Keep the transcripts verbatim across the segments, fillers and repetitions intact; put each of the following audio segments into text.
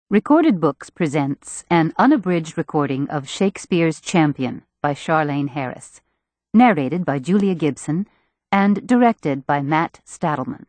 Recorded Books presents an unabridged recording of Shakespeare's Champion by Charlaine Harris, narrated by Julia Gibson and directed by Matt Stadelman.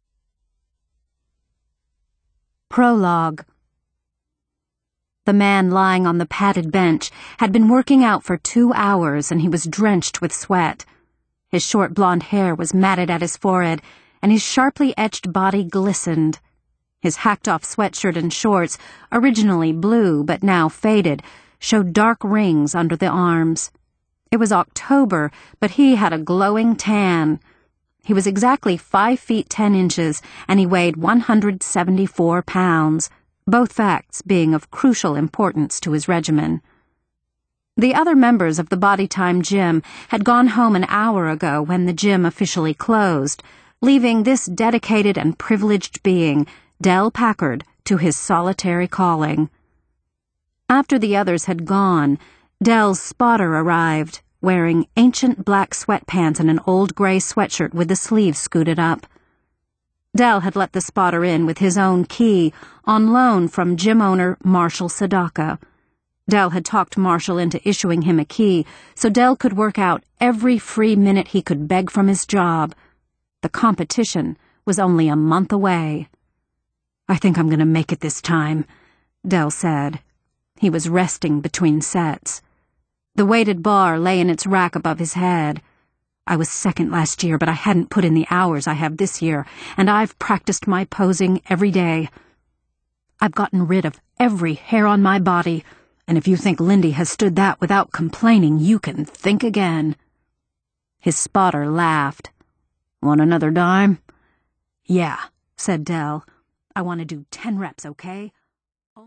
Prologue. The man lying on the padded bench had been working out for two hours and he was drenched with sweat. His short blonde hair was matted at his forehead and his sharply etched body glistened. His hacked-off sweatshirt and shorts, originally blue but now faded, showed dark rings under the arms. It was October, but he had a glowing tan. He was exactly five feet ten inches, and he weighed one hundred seventy-four pounds, both facts being of crucial importance to his regimen. The other members of the Body Time gym had gone home an hour ago when the gym officially closed, leaving this dedicated and privileged being, Del Packard, to his solitary calling. After the others had gone, Del's spotter arrived, wearing ancient black sweatpants and an old gray sweatshirt with the sleeves scooted up. Del had let the spotter in with his own key, on loan from gym owner Marshall Sadaka. Del had talked Marshall into issuing him a key, so Del could work out every free minute he could beg from his job. The competition was only a month away. "I think I'm going to make it this time," Del said. He was resting between sets. The weighted bar lay in its rack above his head. "I was second last year, but I hadn't put in the hours I have this year, and I've practiced my posing every day. I've gotten rid of every hair on my body, and if you think Lindy has stood that without complaining, you can think again." His spotter laughed. "Want another dime?" "Yeah," said Del. "I want to do ten reps, okay?